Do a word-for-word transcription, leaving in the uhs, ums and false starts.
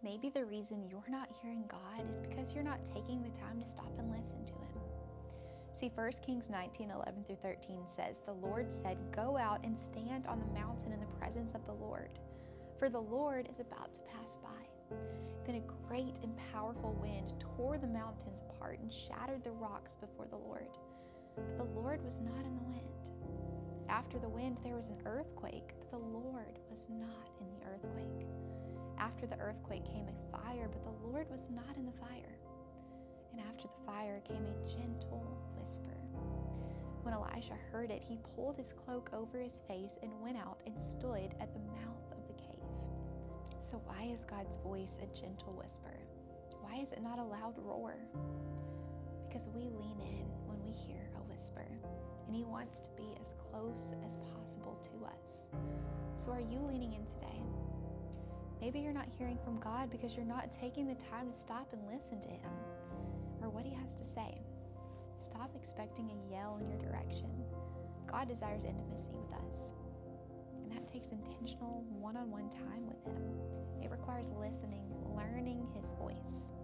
Maybe the reason you're not hearing God is because you're not taking the time to stop and listen to Him. See, First Kings nineteen, eleven through thirteen says, "The Lord said, 'Go out and stand on the mountain in the presence of the Lord, for the Lord is about to pass by.' Then a great and powerful wind tore the mountains apart and shattered the rocks before the Lord. But the Lord was not in the wind. After the wind, there was an earthquake, but the Lord was not in the earthquake. After the earthquake came a fire, but the Lord was not in the fire. And after the fire came a gentle whisper. When Elisha heard it, he pulled his cloak over his face and went out and stood at the mouth of the cave." So why is God's voice a gentle whisper? Why is it not a loud roar? Because we lean in when we hear a whisper, and He wants to be as close as possible to us. So are you leaning in today? Maybe you're not hearing from God because you're not taking the time to stop and listen to Him or what He has to say. Stop expecting a yell in your direction. God desires intimacy with us, and that takes intentional one-on-one time with Him. It requires listening, learning His voice.